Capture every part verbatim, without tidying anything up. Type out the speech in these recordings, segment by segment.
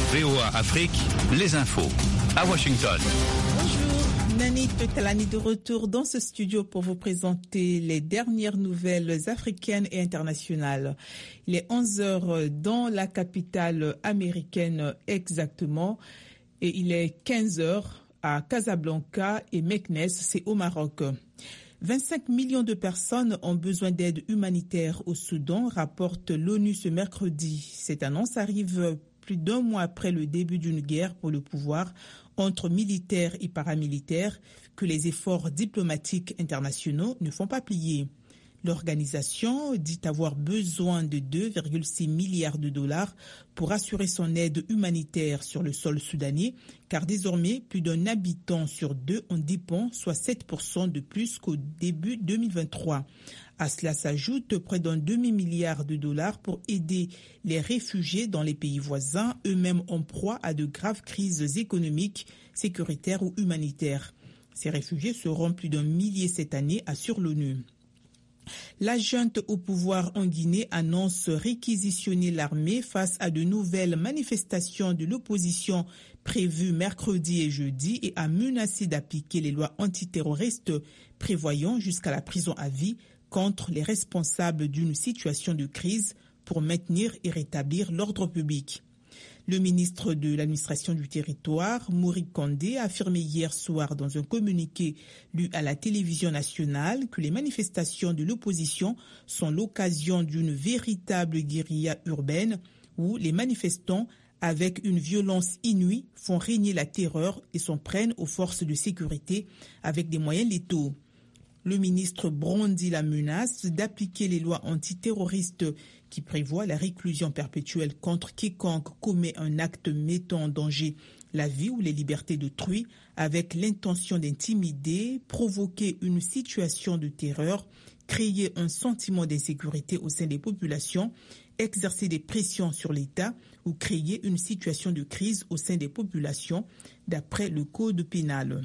V O A Afrique, les infos à Washington. Bonjour, Nani Talani de retour dans ce studio pour vous présenter les dernières nouvelles africaines et internationales. Il est onze heures dans la capitale américaine exactement et il est quinze heures à Casablanca et Meknès, c'est au Maroc. vingt-cinq millions de personnes ont besoin d'aide humanitaire au Soudan, rapporte l'ONU ce mercredi. Cette annonce arrive plus d'un mois après le début d'une guerre pour le pouvoir entre militaires et paramilitaires que les efforts diplomatiques internationaux ne font pas plier. L'organisation dit avoir besoin de deux virgule six milliards de dollars pour assurer son aide humanitaire sur le sol soudanais, car désormais, plus d'un habitant sur deux en dépend, soit sept pour cent de plus qu'au début deux mille vingt-trois. À cela s'ajoute près d'un demi-milliard de dollars pour aider les réfugiés dans les pays voisins, eux-mêmes en proie à de graves crises économiques, sécuritaires ou humanitaires. Ces réfugiés seront plus d'un millier cette année, assure l'ONU. La junte au pouvoir en Guinée annonce réquisitionner l'armée face à de nouvelles manifestations de l'opposition prévues mercredi et jeudi et a menacé d'appliquer les lois antiterroristes prévoyant jusqu'à la prison à vie contre les responsables d'une situation de crise pour maintenir et rétablir l'ordre public. Le ministre de l'administration du territoire, Mouri Kandé, a affirmé hier soir dans un communiqué lu à la télévision nationale que les manifestations de l'opposition sont l'occasion d'une véritable guérilla urbaine où les manifestants, avec une violence inouïe, font régner la terreur et s'en prennent aux forces de sécurité avec des moyens létaux. Le ministre brandit la menace d'appliquer les lois antiterroristes qui prévoient la réclusion perpétuelle contre quiconque commet un acte mettant en danger la vie ou les libertés d'autrui avec l'intention d'intimider, provoquer une situation de terreur, créer un sentiment d'insécurité au sein des populations, exercer des pressions sur l'État ou créer une situation de crise au sein des populations, d'après le Code pénal.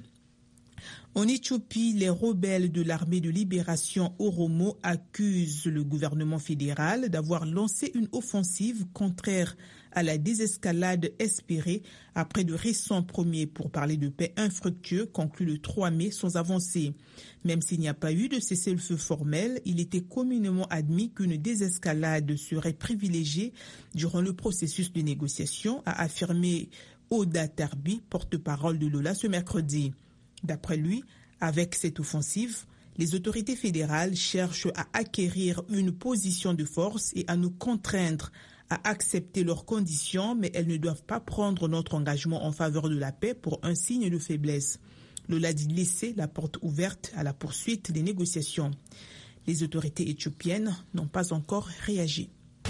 En Éthiopie, les rebelles de l'armée de libération Oromo accusent le gouvernement fédéral d'avoir lancé une offensive contraire à la désescalade espérée après de récents premiers pourparlers de paix infructueux conclus le trois mai sans avancée. Même s'il n'y a pas eu de cessez-le-feu formel, il était communément admis qu'une désescalade serait privilégiée durant le processus de négociation, a affirmé Oda Tarbi, porte-parole de l'O L A ce mercredi. D'après lui, avec cette offensive, les autorités fédérales cherchent à acquérir une position de force et à nous contraindre à accepter leurs conditions, mais elles ne doivent pas prendre notre engagement en faveur de la paix pour un signe de faiblesse. Lola dit laisser la porte ouverte à la poursuite des négociations. Les autorités éthiopiennes n'ont pas encore réagi.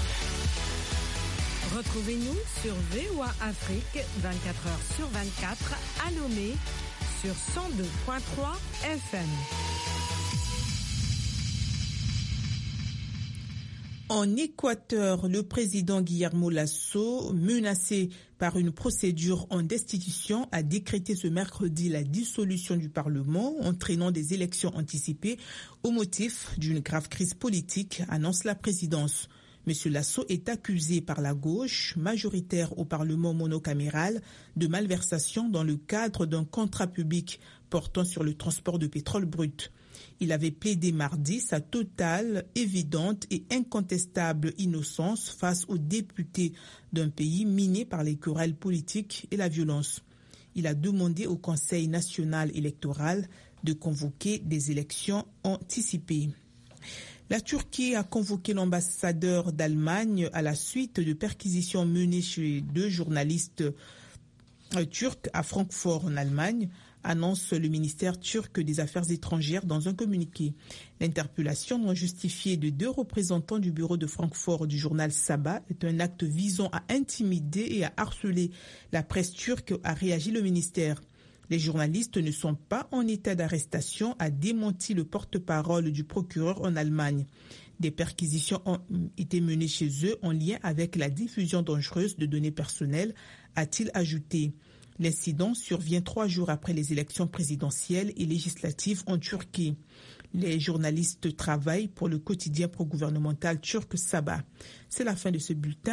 Retrouvez-nous sur V O A Afrique vingt-quatre heures sur vingt-quatre à Lomé sur cent deux virgule trois F M. En Équateur, le président Guillermo Lasso, menacé par une procédure en destitution, a décrété ce mercredi la dissolution du Parlement, entraînant des élections anticipées au motif d'une grave crise politique, annonce la présidence. M. Lasso est accusé par la gauche, majoritaire au Parlement monocaméral, de malversation dans le cadre d'un contrat public portant sur le transport de pétrole brut. Il avait plaidé mardi sa totale, évidente et incontestable innocence face aux députés d'un pays miné par les querelles politiques et la violence. Il a demandé au Conseil national électoral de convoquer des élections anticipées. La Turquie a convoqué l'ambassadeur d'Allemagne à la suite de perquisitions menées chez deux journalistes turcs à Francfort en Allemagne, annonce le ministère turc des Affaires étrangères dans un communiqué. L'interpellation non justifiée de deux représentants du bureau de Francfort du journal Sabah est un acte visant à intimider et à harceler la presse turque, a réagi le ministère. Les journalistes ne sont pas en état d'arrestation, a démenti le porte-parole du procureur en Allemagne. Des perquisitions ont été menées chez eux en lien avec la diffusion dangereuse de données personnelles, a-t-il ajouté. L'incident survient trois jours après les élections présidentielles et législatives en Turquie. Les journalistes travaillent pour le quotidien pro-gouvernemental turc Sabah. C'est la fin de ce bulletin.